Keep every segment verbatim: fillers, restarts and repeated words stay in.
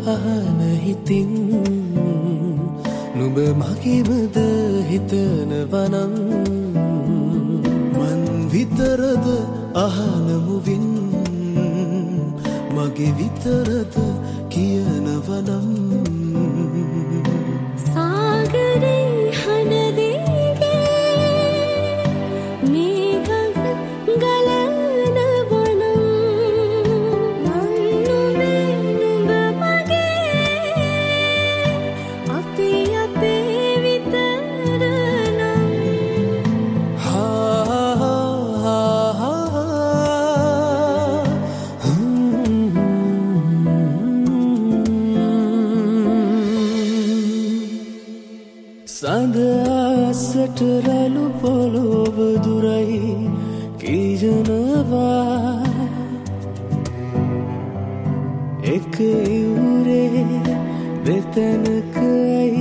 අහන හිතින් නුඹ මගේමද හිතනවනම් මන් විතරද අහන මුවින් මගේ විතරද කියනවනම් සාගරේ හනදීගේ මේඝ ගලනවනම් මන් නුඹේ නුඹ මගේ අපි අපේ විතරනම් සඳ ආසට රළු පොළොව දුරයි කියනවා එක ඉවුරේ දෙතැනකයි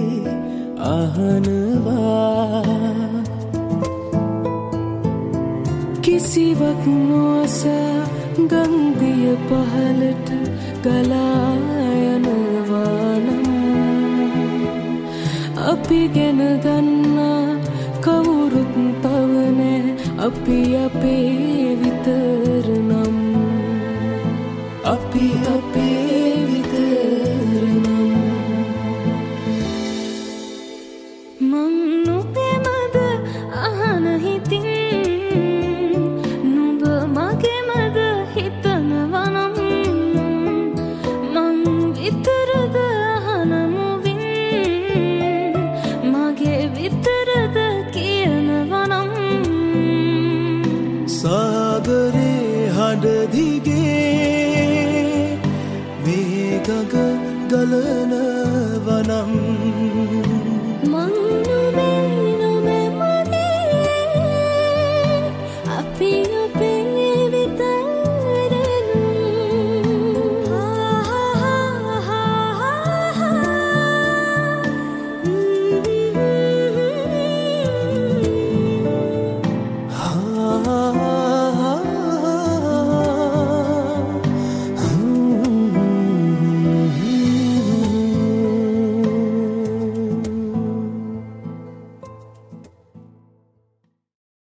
අහනවා කිසිවක් නොඅසා ගංගිය පහළට ගලා යනවා නම් අපි ගැන දන්නා කවුරුත් තව නෑ අපි අපේ විතරනම් අපි අපේ විතරනම් මං නුඹේ මද අහන හිතින් නුඹ මගේ මද හිතනවනම් මං විතරද අහන මුවින් මගේ විතරද කියනවනම් සාගරේ හඬ දිගේ මේඝ ගලනවනම් මං නුඹේ